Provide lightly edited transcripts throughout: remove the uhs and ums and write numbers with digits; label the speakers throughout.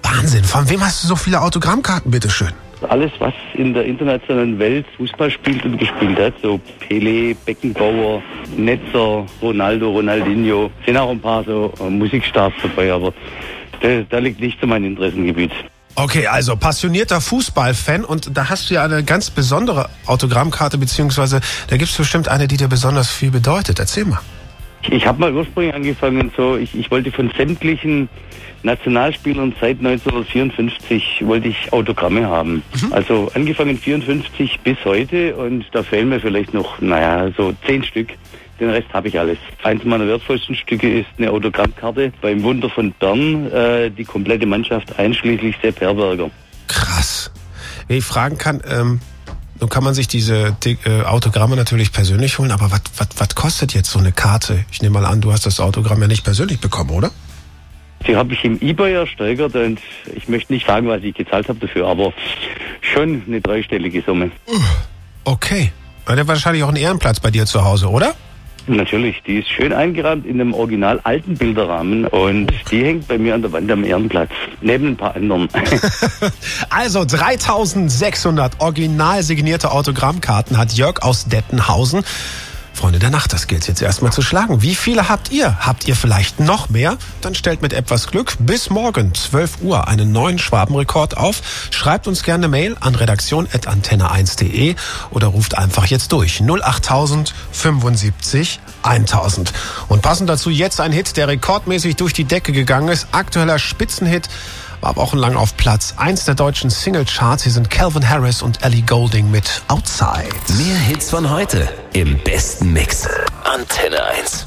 Speaker 1: Wahnsinn. Von wem hast du so viele Autogrammkarten, bitteschön?
Speaker 2: Alles, was in der internationalen Welt Fußball spielt und gespielt hat, so Pelé, Beckenbauer, Netzer, Ronaldo, Ronaldinho, sind auch ein paar so Musikstars dabei, aber da liegt nicht zu meinem Interessengebiet.
Speaker 1: Okay, also passionierter Fußballfan, und da hast du ja eine ganz besondere Autogrammkarte, beziehungsweise da gibt es bestimmt eine, die dir besonders viel bedeutet. Erzähl mal.
Speaker 2: Ich habe mal ursprünglich angefangen, ich wollte von sämtlichen Nationalspielern seit 1954 wollte ich Autogramme haben. Also angefangen 54 bis heute, und da fehlen mir vielleicht noch, so 10 Stück. Den Rest habe ich alles. Eins meiner wertvollsten Stücke ist eine Autogrammkarte beim Wunder von Bern, die komplette Mannschaft einschließlich Sepp Herberger.
Speaker 1: Krass. Wenn ich fragen kann, nun kann man sich diese Autogramme natürlich persönlich holen, aber was kostet jetzt so eine Karte? Ich nehme mal an, du hast das Autogramm ja nicht persönlich bekommen, oder?
Speaker 2: Die habe ich im eBay ersteigert, und ich möchte nicht sagen, was ich gezahlt habe dafür, aber schon eine 3-stellige Summe.
Speaker 1: Okay. Der hat wahrscheinlich auch einen Ehrenplatz bei dir zu Hause, oder?
Speaker 2: Natürlich, die ist schön eingerahmt in einem original alten Bilderrahmen, und die hängt bei mir an der Wand am Ehrenplatz, neben ein paar anderen.
Speaker 1: Also 3600 original signierte Autogrammkarten hat Jörg aus Dettenhausen. Freunde der Nacht, das gilt jetzt erstmal zu schlagen. Wie viele habt ihr? Habt ihr vielleicht noch mehr? Dann stellt mit etwas Glück bis morgen 12 Uhr einen neuen Schwabenrekord auf. Schreibt uns gerne eine Mail an redaktion@antenne1.de oder ruft einfach jetzt durch 08000 75 1000. Und passend dazu jetzt ein Hit, der rekordmäßig durch die Decke gegangen ist. Aktueller Spitzenhit, war wochenlang auf Platz 1 der deutschen Singlecharts. Hier sind Calvin Harris und Ellie Goulding mit Outside.
Speaker 3: Mehr Hits von heute im besten Mix. Antenne 1.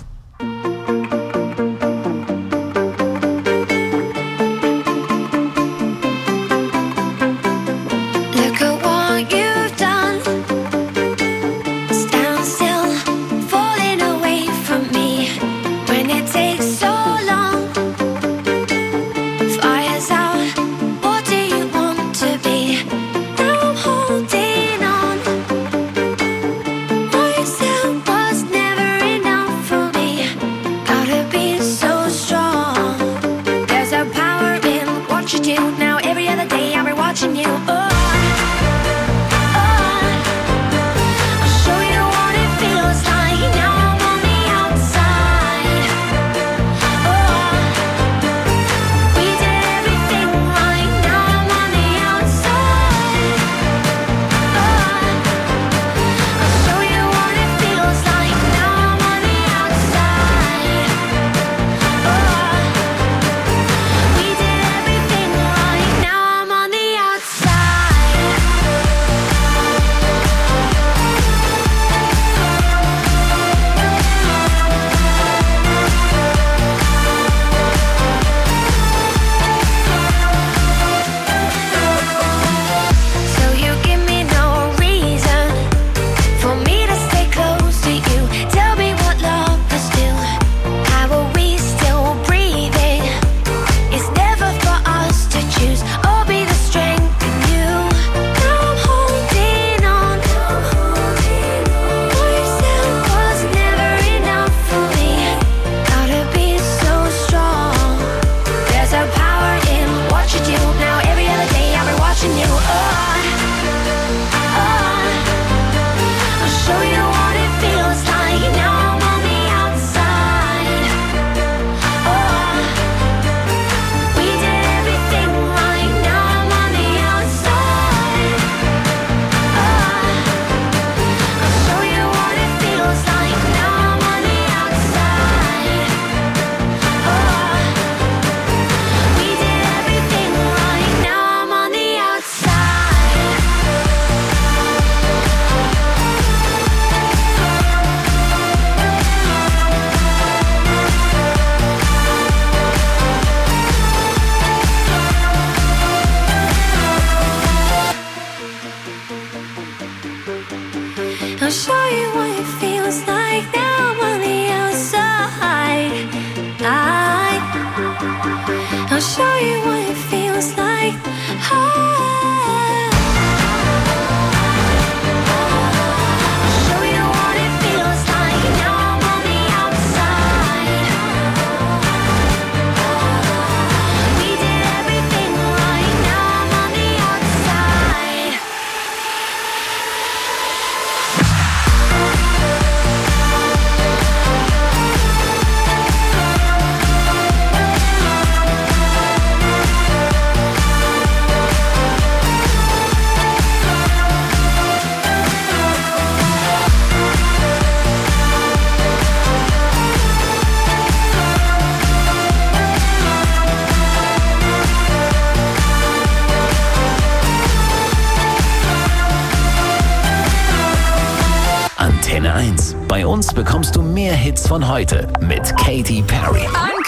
Speaker 3: uns bekommst du mehr Hits von heute mit Katy Perry.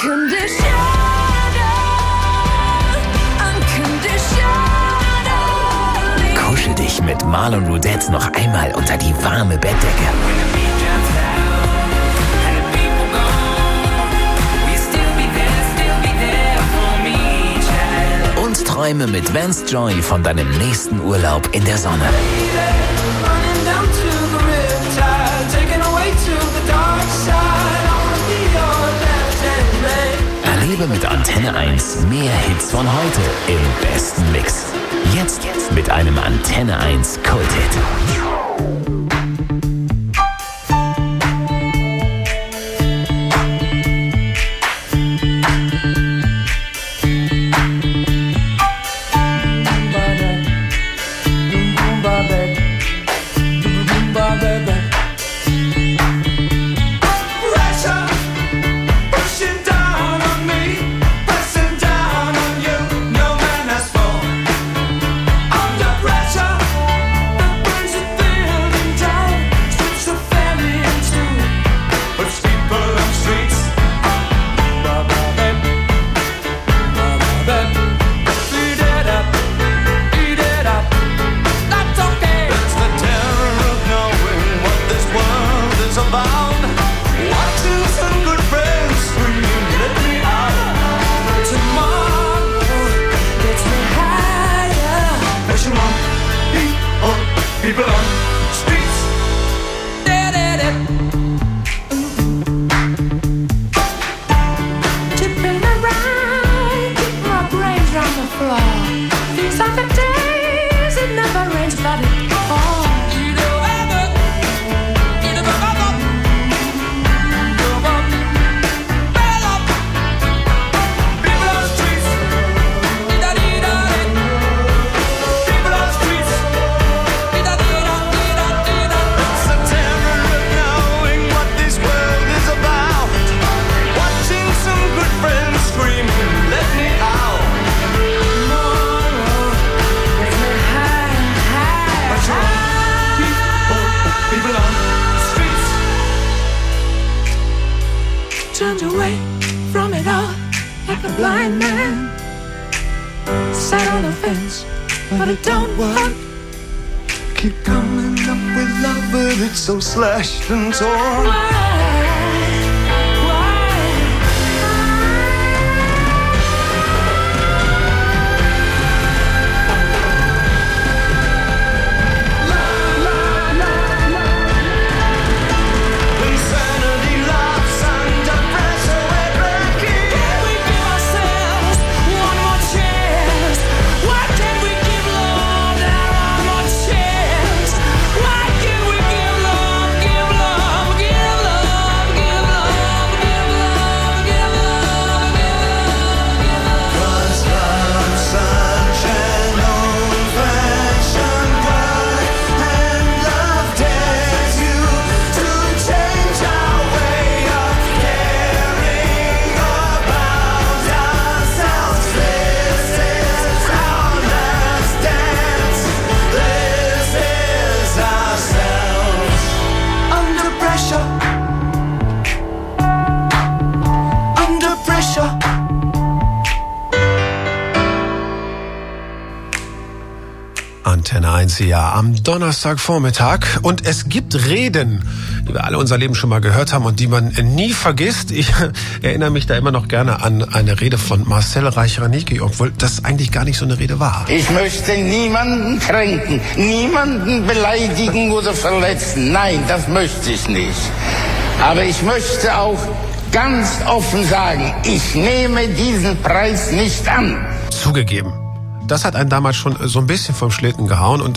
Speaker 3: Kuschel dich mit Marlon Roudette noch einmal unter die warme Bettdecke. Und träume mit Vance Joy von deinem nächsten Urlaub in der Sonne. Erlebe mit Antenne 1 mehr Hits von heute im besten Mix. Jetzt mit einem Antenne 1 Kult-Hit.
Speaker 4: Turned away from it all like a blind man. Sat on the fence, but it don't work.
Speaker 5: Keep coming up with love, but it's so slashed and torn.
Speaker 1: Antenne 1 hier am Donnerstagvormittag. Und es gibt Reden, die wir alle unser Leben schon mal gehört haben und die man nie vergisst. Ich erinnere mich da immer noch gerne an eine Rede von Marcel Reich-Ranicky, obwohl das eigentlich gar nicht so eine Rede war.
Speaker 6: Ich möchte niemanden kränken, niemanden beleidigen oder verletzen. Nein, das möchte ich nicht. Aber ich möchte auch ganz offen sagen, ich nehme diesen Preis nicht an.
Speaker 1: Zugegeben. Das hat einen damals schon so ein bisschen vom Schlitten gehauen und